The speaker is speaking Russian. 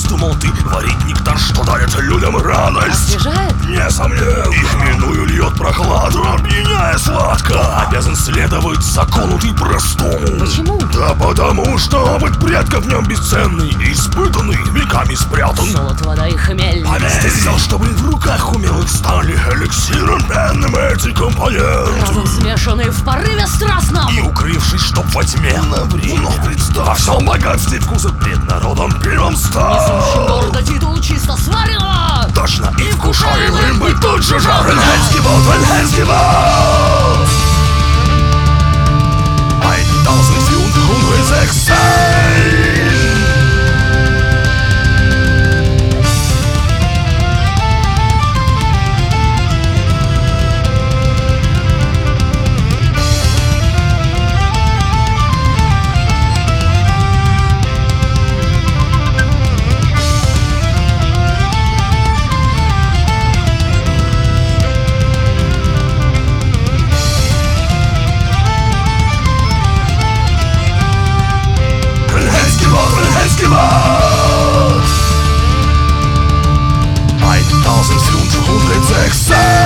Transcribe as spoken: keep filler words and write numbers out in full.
думал, ты варить нектар, что дает людям радость. Освежает? Несомненно. И хмельную льет прохладу, опьяняя сладко. Обязан следовать закону ты простому. Почему? Да потому что опыт предков в нем бесценный, испытанный, веками спрятан. Золото, вода и хмель. Поверь, взял, чтобы в руках умелых стали эликсиром пенным эти компоненты. Разум смешанный в порыве страстном. И укрывшись, чтоб во тьме на время представ во всем богатстве вкуса пред народом первым стал. Несущий гордо титул чисто сварено. Точно, и вкушаемым быть тут же жар. Венецкий вот, Венецкий вот. Eintausend vierhundertsechzehn. Eintausend vierhundertsechzehn.